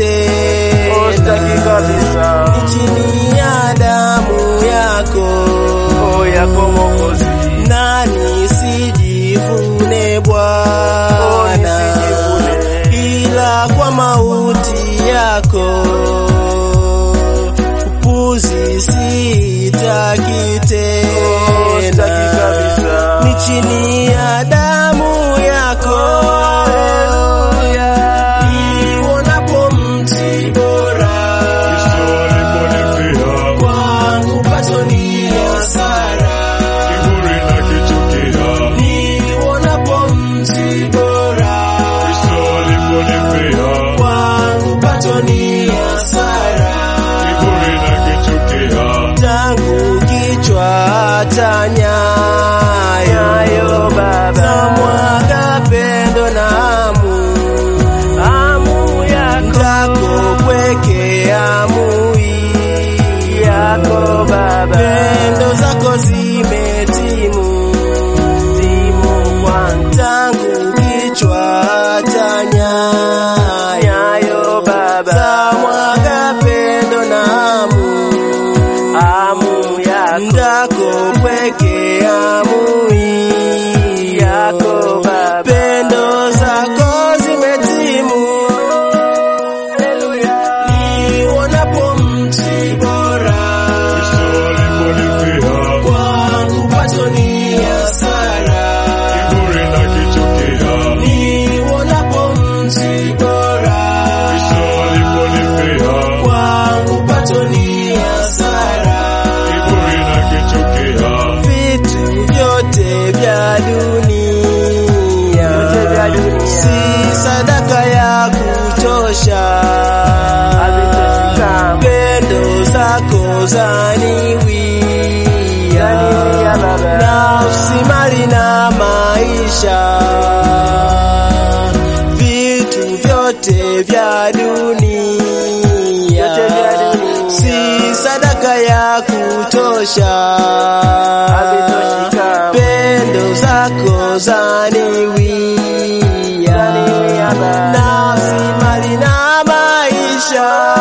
tena, ni chini ya damu yako, yako Mwokozi. nani sijivune Bwana, ila kwa mauti yako. Upuzi sitaki tena, ni chini ya damu yako. Niwonapo mti bora, kwangu pato ni hasara. Niwonapo mti bora, kwangu pato ni hasara. Tangu kichwa hata nyayo, zamwaga pendo na hamu yako, kweke hamu yako Baba. Pendo zako zimetimu kwangu, tangu kichwa hata nyayo Baba, zamwaga pendo na hamu yako, kweke hamu yako Baba. Pendo zako zimetimu. Niwonapo mti bora, kwangu pato ni hasara. Niwonapo mti bora, kwangu pato ni hasara. Vitu vyote vya dunia si sadaka ya kutosha. Pendo zako zaniwia, nafsi, mali na maisha. Vitu vyote vya dunia si sadaka ya kutosha. Pendo zako zaniwia, nafsi, mali na maisha.